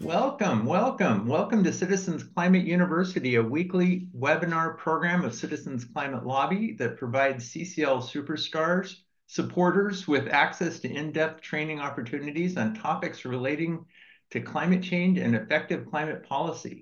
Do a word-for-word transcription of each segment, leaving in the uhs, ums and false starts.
Welcome, welcome, welcome to Citizens Climate University, a weekly webinar program of Citizens Climate Lobby that provides C C L superstars, supporters with access to in-depth training opportunities on topics relating to climate change and effective climate policy.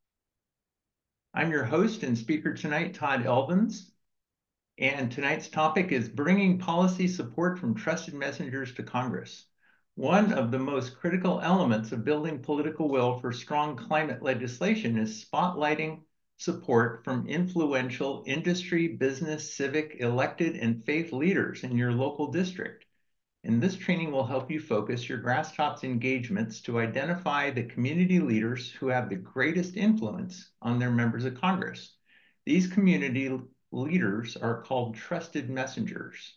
I'm your host and speaker tonight, Todd Elvins, and tonight's topic is bringing policy support from trusted messengers to Congress. One of the most critical elements of building political will for strong climate legislation is spotlighting support from influential industry, business, civic, elected, and faith leaders in your local district. And this training will help you focus your Grasstops engagements to identify the community leaders who have the greatest influence on their members of Congress. These community leaders are called trusted messengers.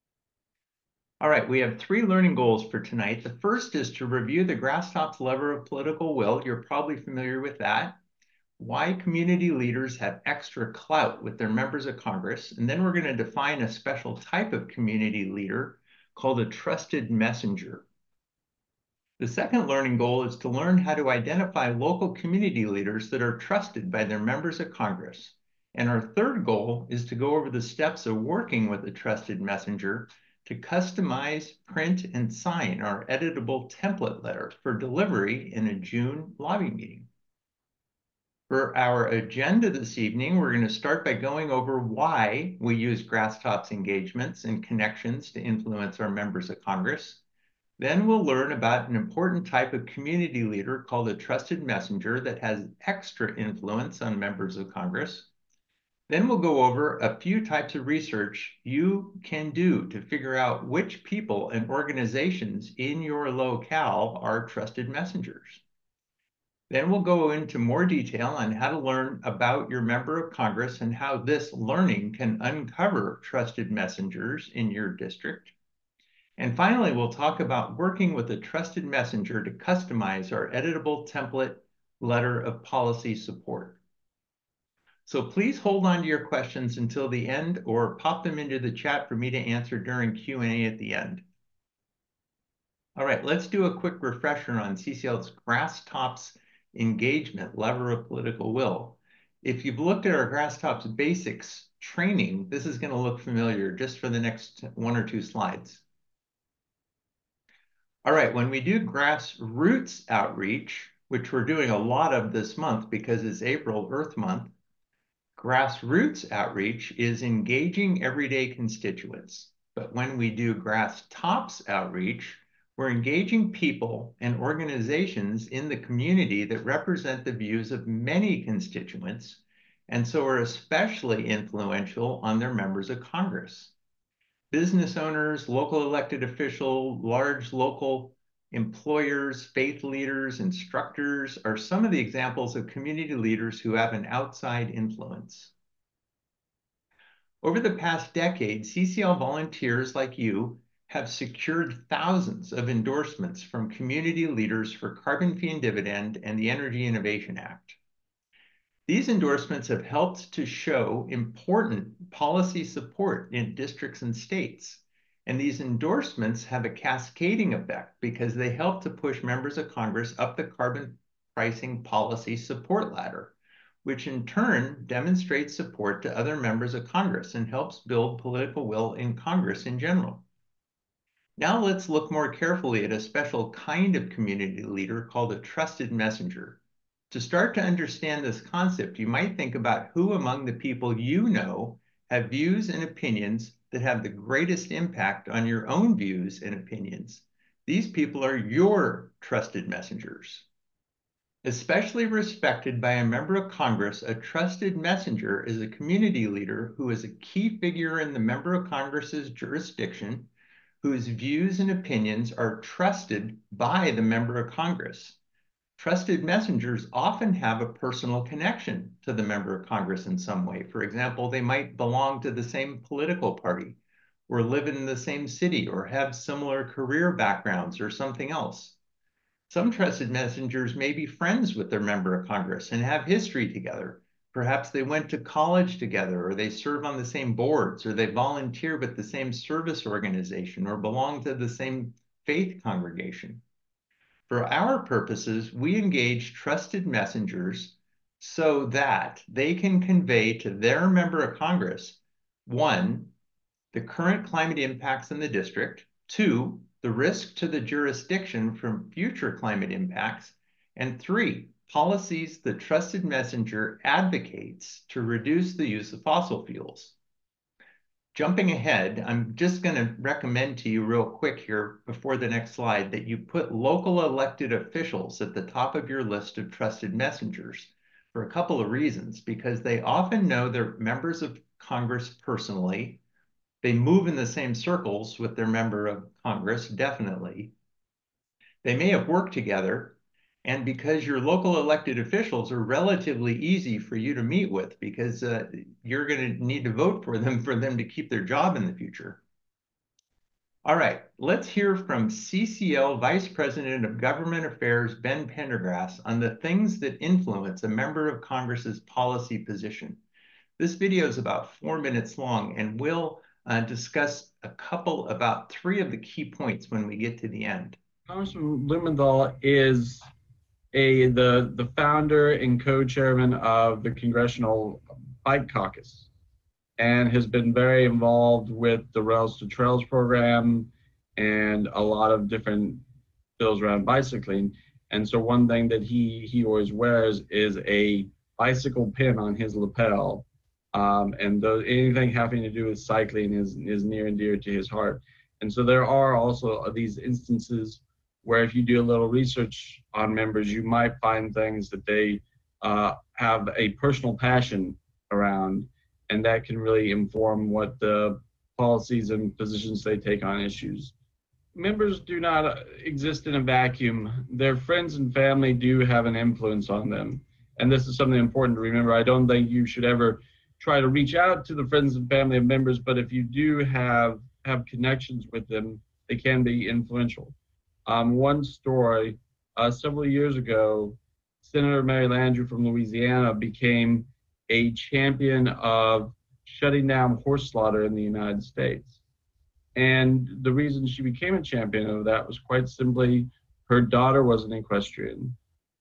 All right, we have three learning goals for tonight. The first is to review the Grasstops lever of political will. You're probably familiar with that. Why community leaders have extra clout with their members of Congress. And then we're going to define a special type of community leader called a trusted messenger. The second learning goal is to learn how to identify local community leaders that are trusted by their members of Congress. And our third goal is to go over the steps of working with a trusted messenger to customize, print, and sign our editable template letter for delivery in a June lobby meeting. For our agenda this evening, we're going to start by going over why we use Grasstops engagements and connections to influence our members of Congress. Then we'll learn about an important type of community leader called a trusted messenger that has extra influence on members of Congress. Then we'll go over a few types of research you can do to figure out which people and organizations in your locale are trusted messengers. Then we'll go into more detail on how to learn about your member of Congress and how this learning can uncover trusted messengers in your district. And finally, we'll talk about working with a trusted messenger to customize our editable template letter of policy support. So please hold on to your questions until the end or pop them into the chat for me to answer during Q and A at the end. All right, let's do a quick refresher on C C L's Grasstops engagement lever of political will. If you've looked at our Grasstops basics training, this is going to look familiar just for the next one or two slides. All right, when we do grassroots outreach, which we're doing a lot of this month because it's April Earth Month, grassroots outreach is engaging everyday constituents. But when we do Grasstops outreach, we're engaging people and organizations in the community that represent the views of many constituents, and so are especially influential on their members of Congress. Business owners, local elected officials, large local employers, faith leaders, instructors are some of the examples of community leaders who have an outside influence. Over the past decade, C C L volunteers like you have secured thousands of endorsements from community leaders for Carbon Fee and Dividend and the Energy Innovation Act. These endorsements have helped to show important policy support in districts and states. And these endorsements have a cascading effect because they help to push members of Congress up the carbon pricing policy support ladder, which in turn demonstrates support to other members of Congress and helps build political will in Congress in general. Now let's look more carefully at a special kind of community leader called a trusted messenger. To start to understand this concept, you might think about who among the people you know have views and opinions that have the greatest impact on your own views and opinions. These people are your trusted messengers. Especially respected by a member of Congress, a trusted messenger is a community leader who is a key figure in the member of Congress's jurisdiction, whose views and opinions are trusted by the member of Congress. Trusted messengers often have a personal connection to the member of Congress in some way. For example, they might belong to the same political party, or live in the same city, or have similar career backgrounds, or something else. Some trusted messengers may be friends with their member of Congress and have history together. Perhaps they went to college together, or they serve on the same boards, or they volunteer with the same service organization, or belong to the same faith congregation. For our purposes, we engage trusted messengers so that they can convey to their member of Congress, one, the current climate impacts in the district, two, the risk to the jurisdiction from future climate impacts, and three, policies the trusted messenger advocates to reduce the use of fossil fuels. Jumping ahead, I'm just going to recommend to you real quick here before the next slide that you put local elected officials at the top of your list of trusted messengers for a couple of reasons, because they often know their members of Congress personally. They move in the same circles with their member of Congress, definitely. They may have worked together, and because your local elected officials are relatively easy for you to meet with, because uh, you're going to need to vote for them for them to keep their job in the future. All right, let's hear from C C L Vice President of Government Affairs, Ben Pendergrass, on the things that influence a member of Congress's policy position. This video is about four minutes long, and we'll uh, discuss a couple, about three of the key points when we get to the end. Congressman Blumenthal is a the the founder and co-chairman of the Congressional Bike Caucus, and has been very involved with the Rails to Trails program and a lot of different bills around bicycling. And so one thing that he he always wears is a bicycle pin on his lapel, um, and those, anything having to do with cycling is is near and dear to his heart. And so there are also these instances where if you do a little research on members, you might find things that they uh, have a personal passion around, and that can really inform what the policies and positions they take on issues. Members do not exist in a vacuum. Their friends and family do have an influence on them. And this is something important to remember. I don't think you should ever try to reach out to the friends and family of members, but if you do have, have connections with them, they can be influential. Um, one story, uh, several years ago, Senator Mary Landrieu from Louisiana became a champion of shutting down horse slaughter in the United States. And the reason she became a champion of that was quite simply her daughter was an equestrian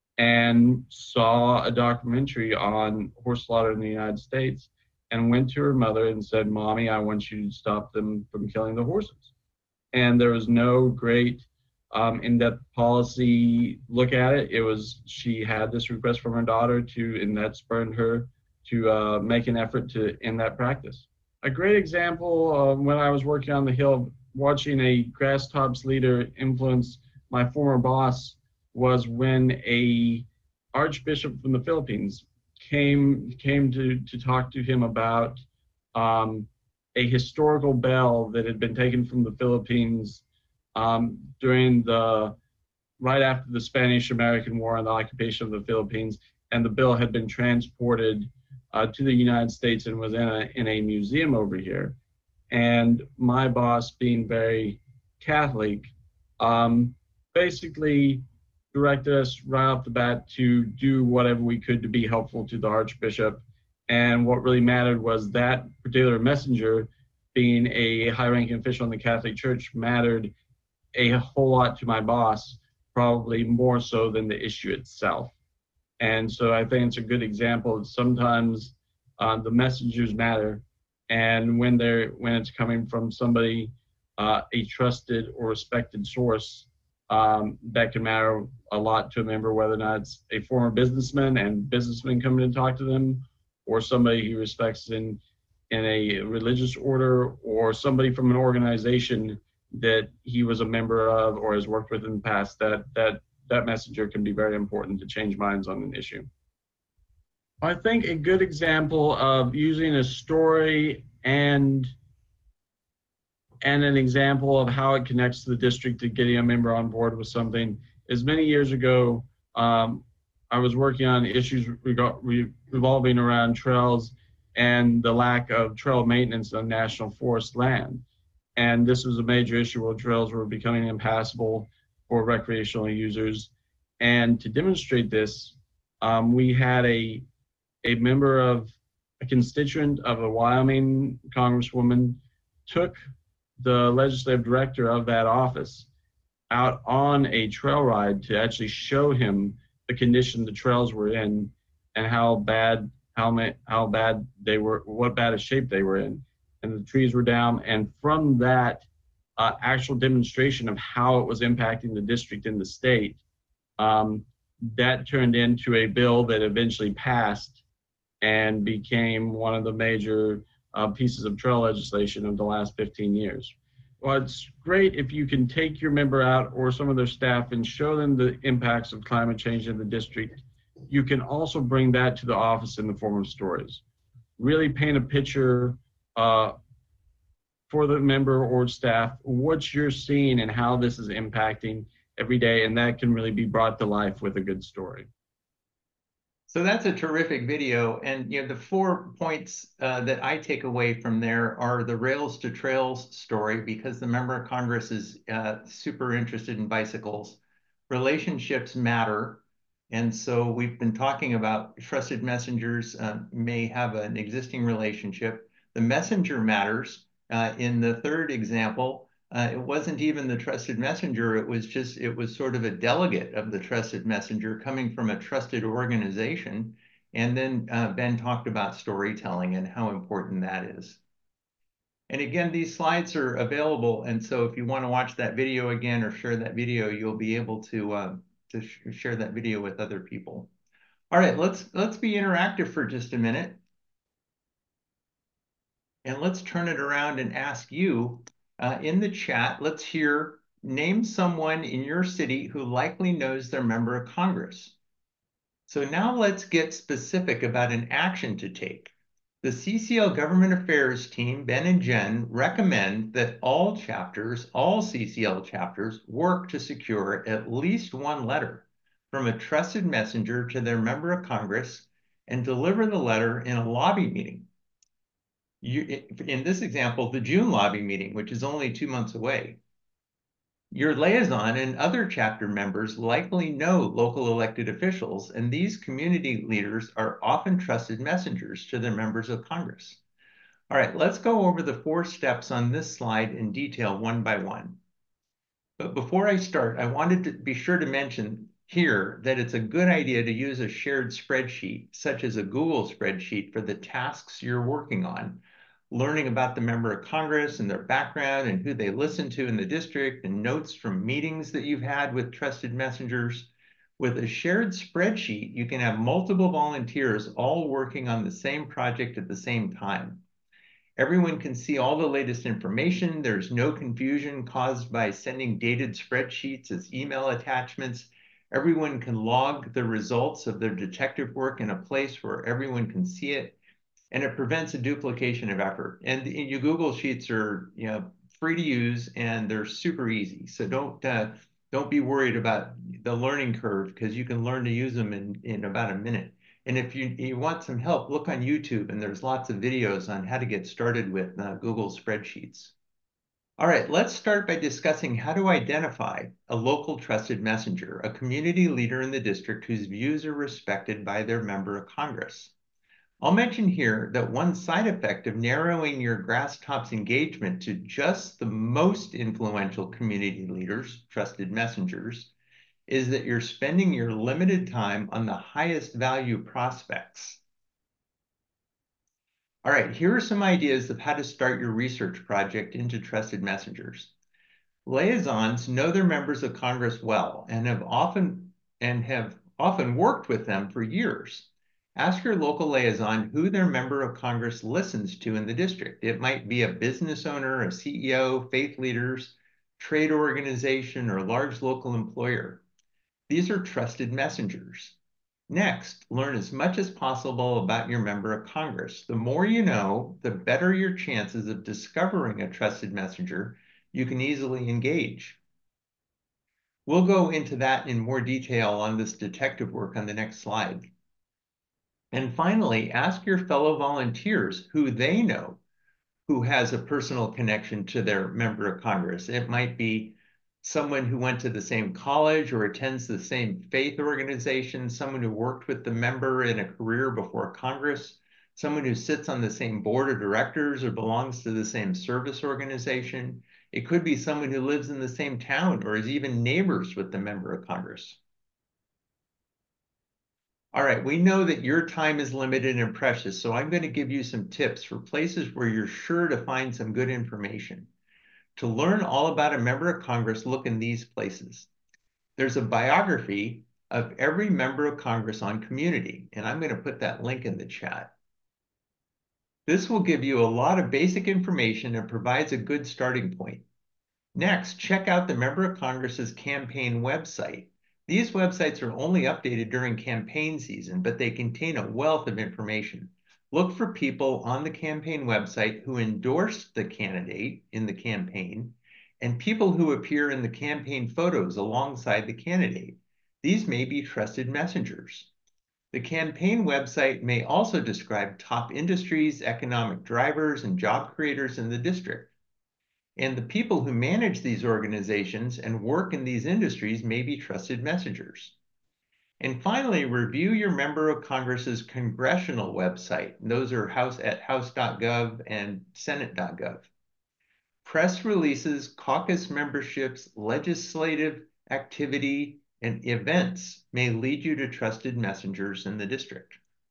and saw a documentary on horse slaughter in the United States and went to her mother and said, "Mommy, I want you to stop them from killing the horses." And there was no great um, in-depth policy look at it. It was, she had this request from her daughter to, and that spurred her to uh, make an effort to end that practice. A great example of when I was working on the Hill, watching a grass tops leader influence my former boss was when a archbishop from the Philippines came came to, to talk to him about um, a historical bell that had been taken from the Philippines um, during the, right after the Spanish-American War and the occupation of the Philippines, and the bill had been transported uh, to the United States and was in a, in a museum over here. And my boss, being very Catholic, um, basically directed us right off the bat to do whatever we could to be helpful to the Archbishop. And what really mattered was that particular messenger, being a high-ranking official in the Catholic Church, mattered a whole lot to my boss, probably more so than the issue itself. And so I think it's a good example that sometimes uh, the messengers matter, and when they're when it's coming from somebody, uh, a trusted or respected source, um, that can matter a lot to a member, whether or not it's a former businessman and businessmen coming to talk to them, or somebody he respects in in a religious order, or somebody from an organization that he was a member of or has worked with in the past. That that that messenger can be very important to change minds on an issue. I think a good example of using a story and and an example of how it connects to the district to getting a member on board with something is many years ago, um, I was working on issues re revolving around trails and the lack of trail maintenance on national forest land. And this was a major issue where trails were becoming impassable for recreational users. And to demonstrate this, um, we had a, a member of, a constituent of a Wyoming congresswoman took the legislative director of that office out on a trail ride to actually show him the condition the trails were in and how bad how ma- how bad they were, what bad a shape they were in, and the trees were down. And from that uh, actual demonstration of how it was impacting the district and the state, um, that turned into a bill that eventually passed and became one of the major uh, pieces of trail legislation of the last fifteen years. Well, it's great if you can take your member out or some of their staff and show them the impacts of climate change in the district. You can also bring that to the office in the form of stories. Really paint a picture uh, for the member or staff what you're seeing and how this is impacting every day, and that can really be brought to life with a good story. So that's a terrific video. And you know, the four points uh, that I take away from there are the Rails to Trails story, because the member of Congress is uh, super interested in bicycles. Relationships matter. And so we've been talking about trusted messengers uh, may have an existing relationship. The messenger matters. Uh, in the third example, uh, it wasn't even the trusted messenger. It was just, it was sort of a delegate of the trusted messenger coming from a trusted organization. And then uh, Ben talked about storytelling and how important that is. And again, these slides are available. And so if you want to watch that video again or share that video, you'll be able to, uh, to sh share that video with other people. All right, let's, let's be interactive for just a minute. And let's turn it around and ask you uh, in the chat, let's hear, name someone in your city who likely knows their member of Congress. So now let's get specific about an action to take. The C C L Government Affairs team, Ben and Jen, recommend that all chapters, all C C L chapters, work to secure at least one letter from a trusted messenger to their member of Congress and deliver the letter in a lobby meeting. You, in this example, the June lobby meeting, which is only two months away. Your liaison and other chapter members likely know local elected officials, and these community leaders are often trusted messengers to their members of Congress. All right, let's go over the four steps on this slide in detail one by one. But before I start, I wanted to be sure to mention here that it's a good idea to use a shared spreadsheet, such as a Google spreadsheet, for the tasks you're working on. Learning about the member of Congress and their background and who they listen to in the district, and notes from meetings that you've had with trusted messengers. With a shared spreadsheet, you can have multiple volunteers all working on the same project at the same time. Everyone can see all the latest information. There's no confusion caused by sending dated spreadsheets as email attachments. Everyone can log the results of their detective work in a place where everyone can see it, and it prevents a duplication of effort. And your Google Sheets are, you know, free to use, and they're super easy. So don't uh, don't be worried about the learning curve, because you can learn to use them in, in about a minute. And if you, you want some help, look on YouTube, and there's lots of videos on how to get started with uh, Google Spreadsheets. All right, let's start by discussing how to identify a local trusted messenger, a community leader in the district whose views are respected by their member of Congress. I'll mention here that one side effect of narrowing your Grasstops engagement to just the most influential community leaders, trusted messengers, is that you're spending your limited time on the highest value prospects. All right, here are some ideas of how to start your research project into trusted messengers. Liaisons know their members of Congress well and have often and have often worked with them for years. Ask your local liaison who their member of Congress listens to in the district. It might be a business owner, a C E O, faith leaders, trade organization, or large local employer. These are trusted messengers. Next, learn as much as possible about your member of Congress. The more you know, the better your chances of discovering a trusted messenger you can easily engage. We'll go into that in more detail on this detective work on the next slide. And finally, ask your fellow volunteers who they know who has a personal connection to their member of Congress. It might be someone who went to the same college or attends the same faith organization, someone who worked with the member in a career before Congress, someone who sits on the same board of directors or belongs to the same service organization. It could be someone who lives in the same town or is even neighbors with the member of Congress. All right, we know that your time is limited and precious, so I'm going to give you some tips for places where you're sure to find some good information. To learn all about a member of Congress, look in these places. There's a biography of every member of Congress on Community, and I'm going to put that link in the chat. This will give you a lot of basic information and provides a good starting point. Next, check out the Member of Congress's campaign website. These websites are only updated during campaign season, but they contain a wealth of information. Look for people on the campaign website who endorsed the candidate in the campaign and people who appear in the campaign photos alongside the candidate. These may be trusted messengers. The campaign website may also describe top industries, economic drivers, and job creators in the district. And the people who manage these organizations and work in these industries may be trusted messengers. And finally, review your member of Congress's congressional website. Those are house at house dot gov and senate dot gov. Press releases, caucus memberships, legislative activity, and events may lead you to trusted messengers in the district.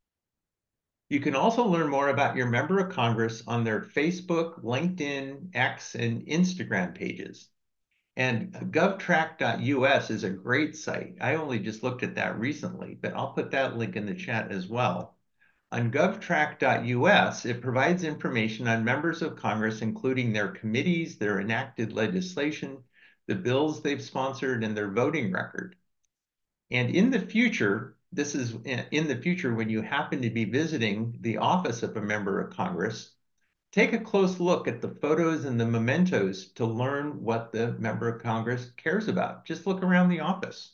You can also learn more about your member of Congress on their Facebook, LinkedIn, X, and Instagram pages. And govtrack dot U S is a great site. I only just looked at that recently, but I'll put that link in the chat as well. On govtrack dot U S, it provides information on members of Congress, including their committees, their enacted legislation, the bills they've sponsored, and their voting record. And in the future, this is in the future when you happen to be visiting the office of a member of Congress, take a close look at the photos and the mementos to learn what the member of Congress cares about. Just look around the office.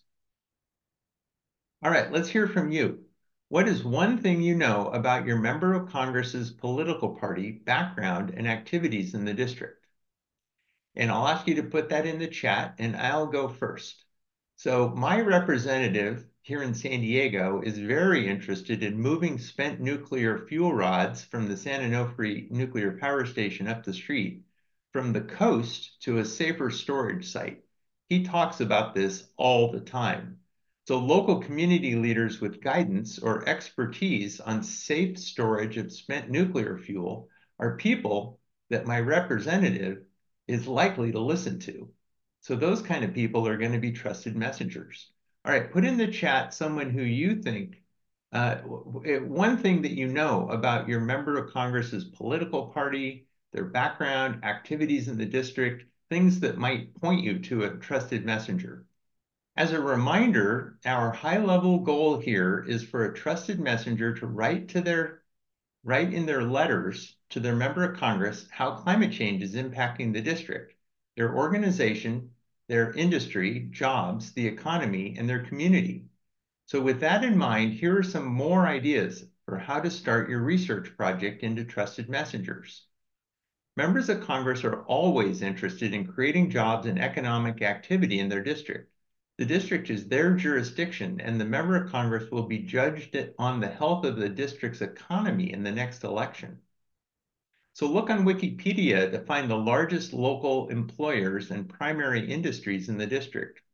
All right, let's hear from you. What is one thing you know about your member of Congress's political party, background, and activities in the district? And I'll ask you to put that in the chat, and I'll go first. So my representative here in San Diego is very interested in moving spent nuclear fuel rods from the San Onofre nuclear power station up the street from the coast to a safer storage site. He talks about this all the time. So local community leaders with guidance or expertise on safe storage of spent nuclear fuel are people that my representative is likely to listen to. So those kind of people are going to be trusted messengers. All right, put in the chat someone who you think, uh, one thing that you know about your member of Congress's political party, their background, activities in the district, things that might point you to a trusted messenger. As a reminder, our high-level goal here is for a trusted messenger to write to their, write in their letters to their member of Congress how climate change is impacting the district, their organization, their industry, jobs, the economy, and their community. So with that in mind, here are some more ideas for how to start your research project into trusted messengers. Members of Congress are always interested in creating jobs and economic activity in their district. The district is their jurisdiction, and the member of Congress will be judged on the health of the district's economy in the next election. So look on Wikipedia to find the largest local employers and primary industries in the district.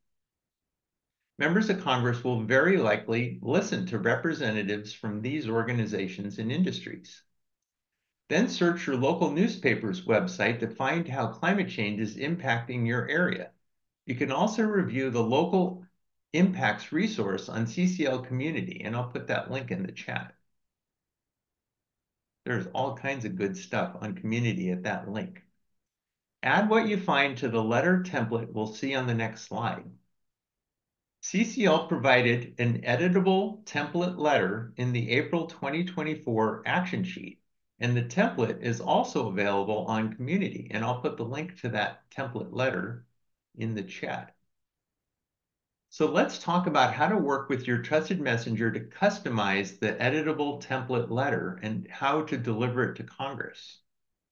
Members of Congress will very likely listen to representatives from these organizations and industries. Then search your local newspaper's website to find how climate change is impacting your area. You can also review the local impacts resource on C C L Community, and I'll put that link in the chat. There's all kinds of good stuff on Community at that link. Add what you find to the letter template we'll see on the next slide. C C L provided an editable template letter in the April twenty twenty-four action sheet, and the template is also available on Community, and I'll put the link to that template letter in the chat. So let's talk about how to work with your trusted messenger to customize the editable template letter and how to deliver it to Congress.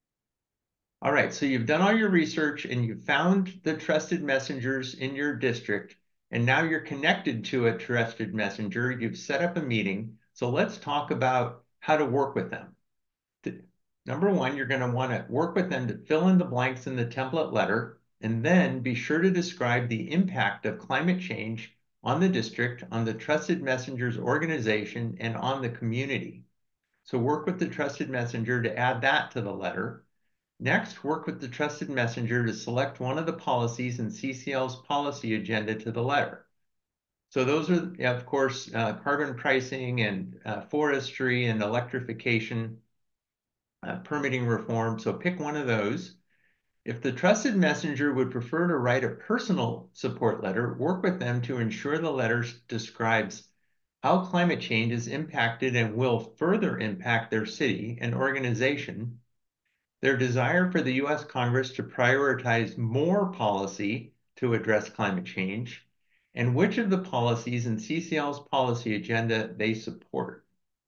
All right, so you've done all your research and you've found the trusted messengers in your district, and now you're connected to a trusted messenger. You've set up a meeting. So let's talk about how to work with them. Number one, you're going to want to work with them to fill in the blanks in the template letter. and then be sure to describe the impact of climate change on the district, on the Trusted Messengers organization, and on the community. So work with the Trusted Messenger to add that to the letter. Next, work with the Trusted Messenger to select one of the policies in C C L's policy agenda to the letter. So those are, of course, uh, carbon pricing and uh, forestry and electrification, uh, permitting reform. So pick one of those. If the Trusted Messenger would prefer to write a personal support letter, work with them to ensure the letter describes how climate change is impacted and will further impact their city and organization, their desire for the U S Congress to prioritize more policy to address climate change, and which of the policies in C C L's policy agenda they support.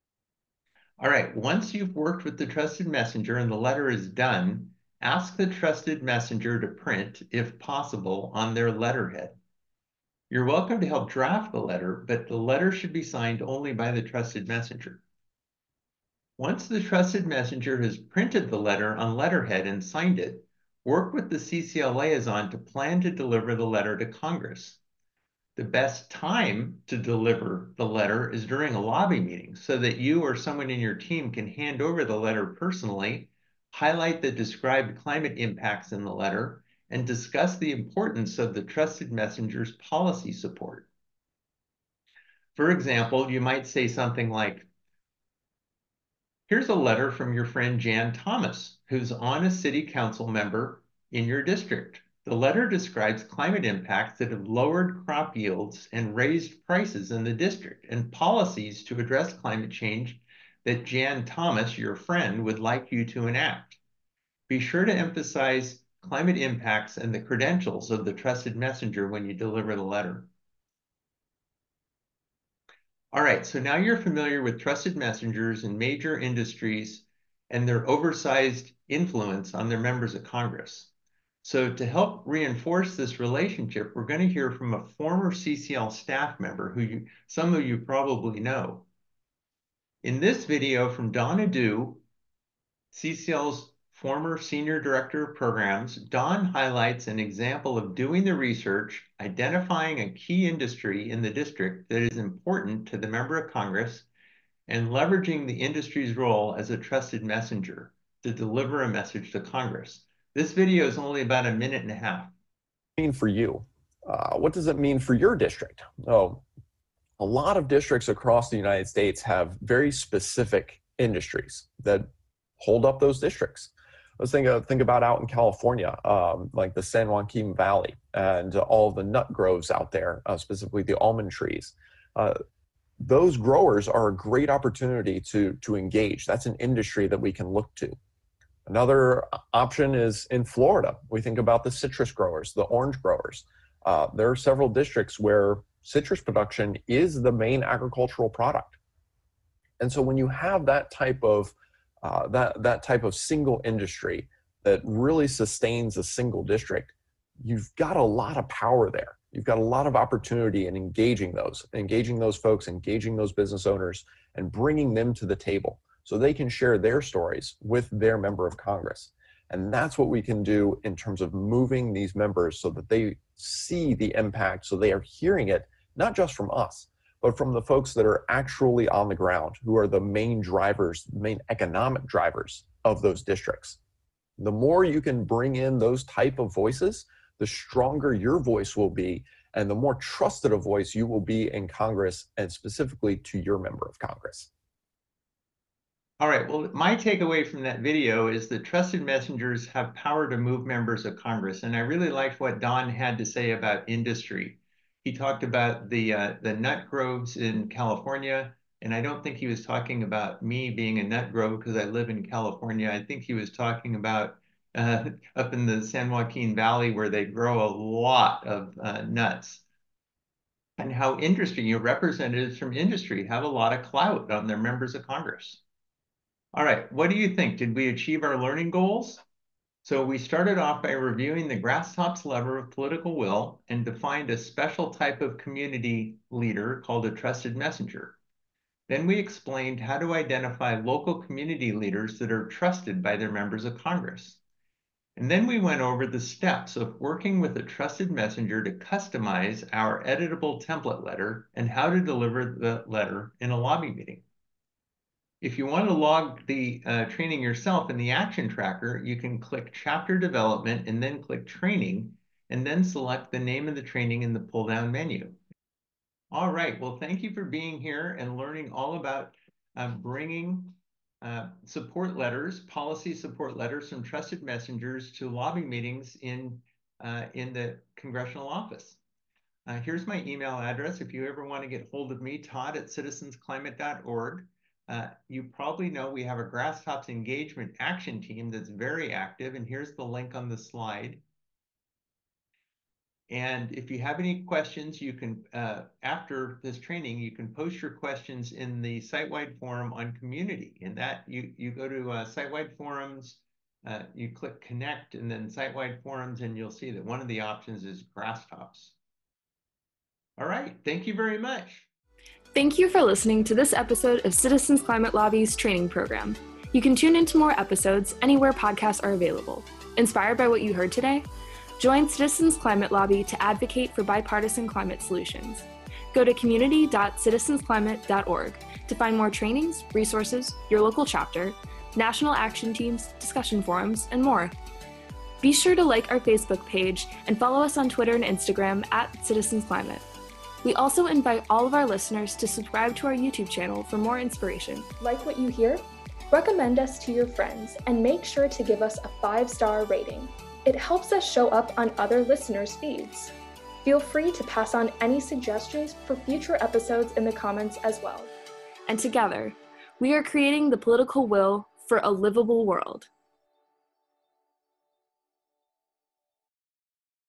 All right, once you've worked with the Trusted Messenger and the letter is done, ask the Trusted Messenger to print, if possible, on their letterhead. You're welcome to help draft the letter, but the letter should be signed only by the Trusted Messenger. Once the Trusted Messenger has printed the letter on letterhead and signed it, work with the C C L liaison to plan to deliver the letter to Congress. The best time to deliver the letter is during a lobby meeting so that you or someone in your team can hand over the letter personally, highlight the described climate impacts in the letter, and discuss the importance of the Trusted Messenger's policy support. For example, you might say something like, here's a letter from your friend Jan Thomas, who's on a city council member in your district. The letter describes climate impacts that have lowered crop yields and raised prices in the district and policies to address climate change that Jan Thomas, your friend, would like you to enact. Be sure to emphasize climate impacts and the credentials of the Trusted Messenger when you deliver the letter. All right, so now you're familiar with Trusted Messengers in major industries and their oversized influence on their members of Congress. So to help reinforce this relationship, we're going to hear from a former C C L staff member who you, some of you probably know. In this video from Donna Du, C C L's former Senior Director of Programs, Don highlights an example of doing the research, identifying a key industry in the district that is important to the member of Congress, and leveraging the industry's role as a trusted messenger to deliver a message to Congress. This video is only about a minute and a half. Mean for you? Uh, what does it mean for your district? Oh, a lot of districts across the United States have very specific industries that hold up those districts. Let's think, of, think about out in California, um, like the San Joaquin Valley and uh, all the nut groves out there, uh, specifically the almond trees. Uh, those growers are a great opportunity to, to engage. That's an industry that we can look to. Another option is in Florida. We think about the citrus growers, the orange growers. Uh, there are several districts where citrus production is the main agricultural product. And so when you have that type of uh, that, that type of single industry that really sustains a single district, you've got a lot of power there. You've got a lot of opportunity in engaging those, engaging those folks, engaging those business owners, and bringing them to the table so they can share their stories with their member of Congress. And that's what we can do in terms of moving these members so that they see the impact, so they are hearing it, not just from us, but from the folks that are actually on the ground, who are the main drivers, main economic drivers of those districts. The more you can bring in those type of voices, the stronger your voice will be, and the more trusted a voice you will be in Congress, and specifically to your member of Congress. All right, well, my takeaway from that video is that trusted messengers have power to move members of Congress. And I really liked what Don had to say about industry. He talked about the, uh, the nut groves in California, and I don't think he was talking about me being a nut grove because I live in California. I think he was talking about uh, up in the San Joaquin Valley where they grow a lot of uh, nuts. And how industry, you know, representatives from industry have a lot of clout on their members of Congress. All right, what do you think? Did we achieve our learning goals? So we started off by reviewing the Grasstops lever of political will and defined a special type of community leader called a trusted messenger. Then we explained how to identify local community leaders that are trusted by their members of Congress. And then we went over the steps of working with a trusted messenger to customize our editable template letter and how to deliver the letter in a lobby meeting. If you want to log the uh, training yourself in the action tracker, you can click chapter development and then click training, and then select the name of the training in the pull-down menu. All right, well, thank you for being here and learning all about uh, bringing uh, support letters, policy support letters from trusted messengers to lobby meetings in, uh, in the congressional office. Uh, here's my email address if you ever want to get hold of me, Todd at citizens climate dot org. Uh, you probably know we have a Grasstops engagement action team that's very active, and here's the link on the slide. And if you have any questions, you can, uh, after this training, you can post your questions in the site-wide forum on community. And that you, you go to uh, site-wide forums, uh, you click connect, and then site-wide forums, and you'll see that one of the options is Grasstops. All right, thank you very much. Thank you for listening to this episode of Citizens Climate Lobby's training program. You can tune into more episodes anywhere podcasts are available. Inspired by what you heard today? Join Citizens Climate Lobby to advocate for bipartisan climate solutions. Go to community dot citizens climate dot org to find more trainings, resources, your local chapter, national action teams, discussion forums, and more. Be sure to like our Facebook page and follow us on Twitter and Instagram at Citizens Climate. We also invite all of our listeners to subscribe to our YouTube channel for more inspiration. Like what you hear? Recommend us to your friends and make sure to give us a five-star rating. It helps us show up on other listeners' feeds. Feel free to pass on any suggestions for future episodes in the comments as well. And together, we are creating the political will for a livable world.